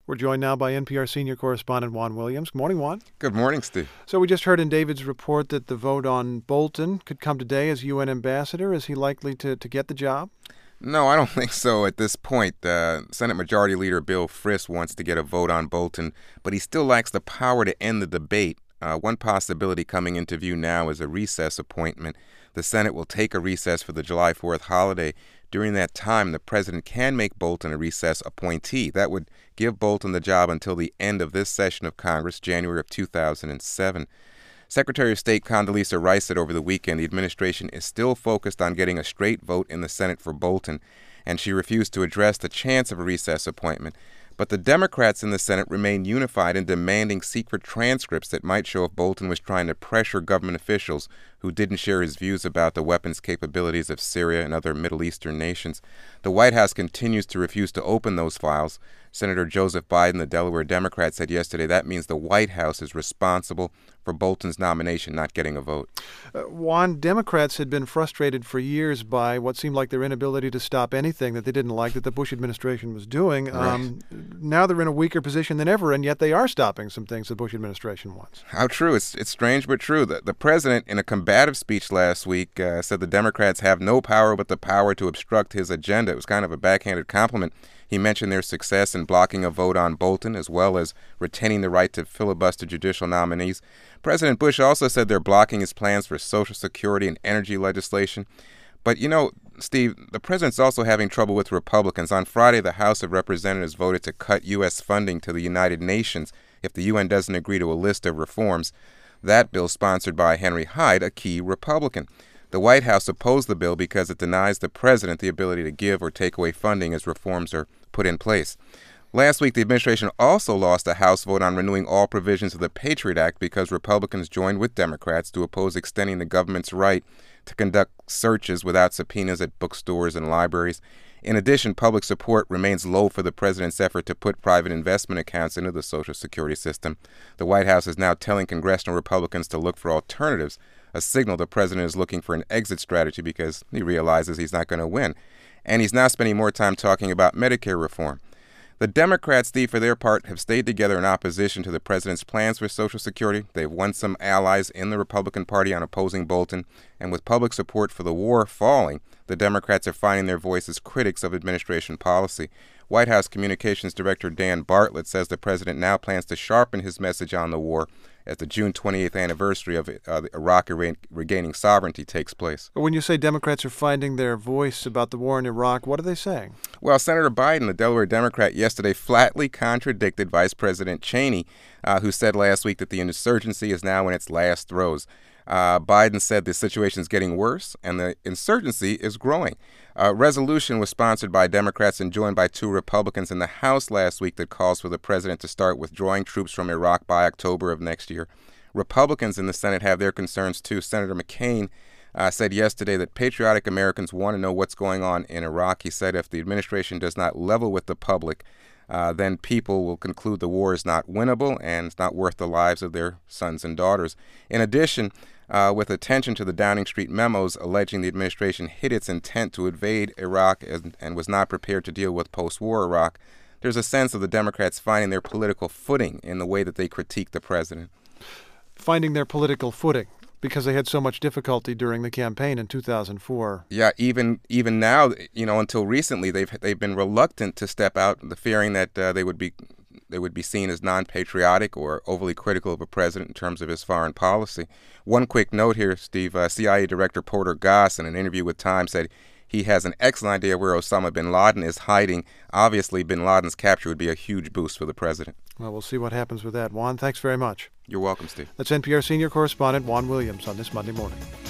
We're joined now by NPR senior correspondent Juan Williams. Good morning, Juan. Good morning, Steve. So we just heard in David's report that the vote on Bolton could come today as UN ambassador. Is he likely to get the job? No, I don't think so at this point. Senate Majority Leader Bill Frist wants to get a vote on Bolton, but he still lacks the power to end the debate. One possibility coming into view now is a recess appointment. The Senate will take a recess for the July 4th holiday. During that time, the president can make Bolton a recess appointee. That would give Bolton the job until the end of this session of Congress, January of 2007. Secretary of State Condoleezza Rice said over the weekend the administration is still focused on getting a straight vote in the Senate for Bolton, and she refused to address the chance of a recess appointment. But the Democrats in the Senate remain unified in demanding secret transcripts that might show if Bolton was trying to pressure government officials who didn't share his views about the weapons capabilities of Syria and other Middle Eastern nations. The White House continues to refuse to open those files. Senator Joseph Biden, the Delaware Democrat, said yesterday that means the White House is responsible for Bolton's nomination not getting a vote. Juan, Democrats had been frustrated for years by what seemed like their inability to stop anything that they didn't like that the Bush administration was doing. Right. Now they're in a weaker position than ever, and yet they are stopping some things the Bush administration wants. How true. It's strange but true. The president, in a combative speech last week, said the Democrats have no power but the power to obstruct his agenda. It was kind of a backhanded compliment. He mentioned their success in blocking a vote on Bolton, as well as retaining the right to filibuster judicial nominees. President Bush also said they're blocking his plans for Social Security and energy legislation. But, Steve, the president's also having trouble with Republicans. On Friday, the House of Representatives voted to cut U.S. funding to the United Nations if the UN doesn't agree to a list of reforms. That bill, sponsored by Henry Hyde, a key Republican. The White House opposed the bill because it denies the president the ability to give or take away funding as reforms are put in place. Last week, the administration also lost a House vote on renewing all provisions of the Patriot Act because Republicans joined with Democrats to oppose extending the government's right to conduct searches without subpoenas at bookstores and libraries. In addition, public support remains low for the president's effort to put private investment accounts into the Social Security system. The White House is now telling congressional Republicans to look for alternatives, a signal the president is looking for an exit strategy because he realizes he's not going to win. And he's now spending more time talking about Medicare reform. The Democrats, Steve, for their part, have stayed together in opposition to the president's plans for Social Security. They've won some allies in the Republican Party on opposing Bolton. And with public support for the war falling, the Democrats are finding their voice as critics of administration policy. White House Communications Director Dan Bartlett says the president now plans to sharpen his message on the war as the June 28th anniversary of Iraq regaining sovereignty takes place. When you say Democrats are finding their voice about the war in Iraq, what are they saying? Well, Senator Biden, the Delaware Democrat, yesterday flatly contradicted Vice President Cheney, who said last week that the insurgency is now in its last throes. Biden said the situation is getting worse and the insurgency is growing. A resolution was sponsored by Democrats and joined by 2 Republicans in the House last week that calls for the president to start withdrawing troops from Iraq by October of next year. Republicans in the Senate have their concerns too. Senator McCain said yesterday that patriotic Americans want to know what's going on in Iraq. He said if the administration does not level with the public, then people will conclude the war is not winnable and it's not worth the lives of their sons and daughters. In addition, with attention to the Downing Street memos alleging the administration hid its intent to invade Iraq and was not prepared to deal with post-war Iraq, there's a sense of the Democrats finding their political footing in the way that they critique the president. Finding their political footing because they had so much difficulty during the campaign in 2004. Yeah, even now, until recently, they've been reluctant to step out, fearing that they would be seen as non-patriotic or overly critical of a president in terms of his foreign policy. One quick note here, Steve. CIA Director Porter Goss, in an interview with Time, said he has an excellent idea where Osama bin Laden is hiding. Obviously, bin Laden's capture would be a huge boost for the president. Well, we'll see what happens with that. Juan, thanks very much. You're welcome, Steve. That's NPR senior correspondent Juan Williams on This Monday Morning.